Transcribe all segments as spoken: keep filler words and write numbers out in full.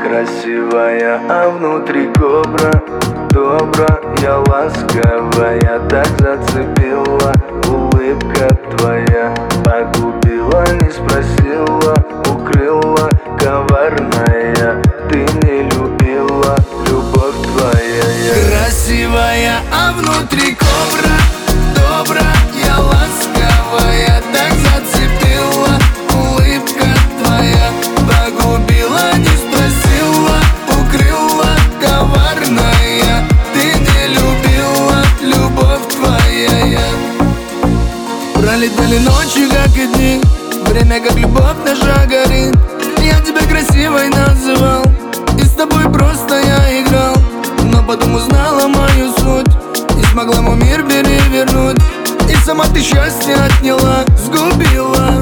Красивая, а внутри кобра. Добрая, ласковая, так зацепила. Улыбка твоя погубила, не спросила. Укрыла, коварная, ты не любила. Любовь твоя. Красивая, а внутри кобра. Добрая, ласковая, так зацепила. Улыбка твоя погубила, не спросила. Укрыла, коварная, ты не любила. Любовь твоя. Пролетели ночи, как и дни, время, как любовь наша горит. Я тебя красивой называл, и с тобой просто я играл. Но потом узнала мою суть, не смогла мой мир перевернуть. И сама ты счастье отняла, сгубила.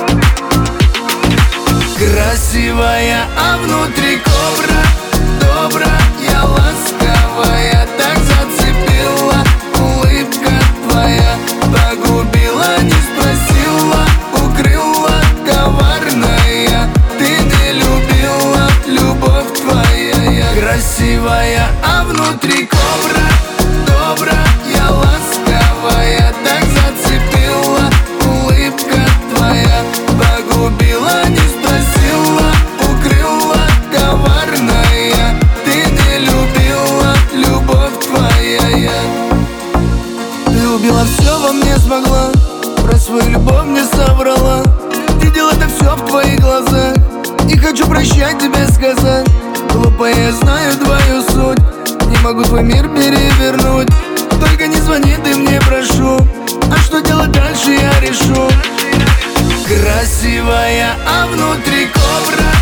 Красивая, а внутри кобра. Добрая, ласковая, так зацепила. Улыбка твоя погубила, не спросила. Укрыла, коварная, ты не любила. Любовь твоя. Красивая, а внутри кобра. Добрая, ласковая, так зацепила. Улыбка твоя погубила, не спросила. Укрыла, коварная, ты не любила. Любовь твоя. Ты убила все во мне, смогла. Про свою любовь мне соврала. Видел это все в твоих глазах, и хочу прощать тебе сказать. Глупая, я знаю твою суть, не могу твой мир перевернуть. Только не звони ты мне, прошу, а что делать дальше я решу. Красивая, а внутри кобра.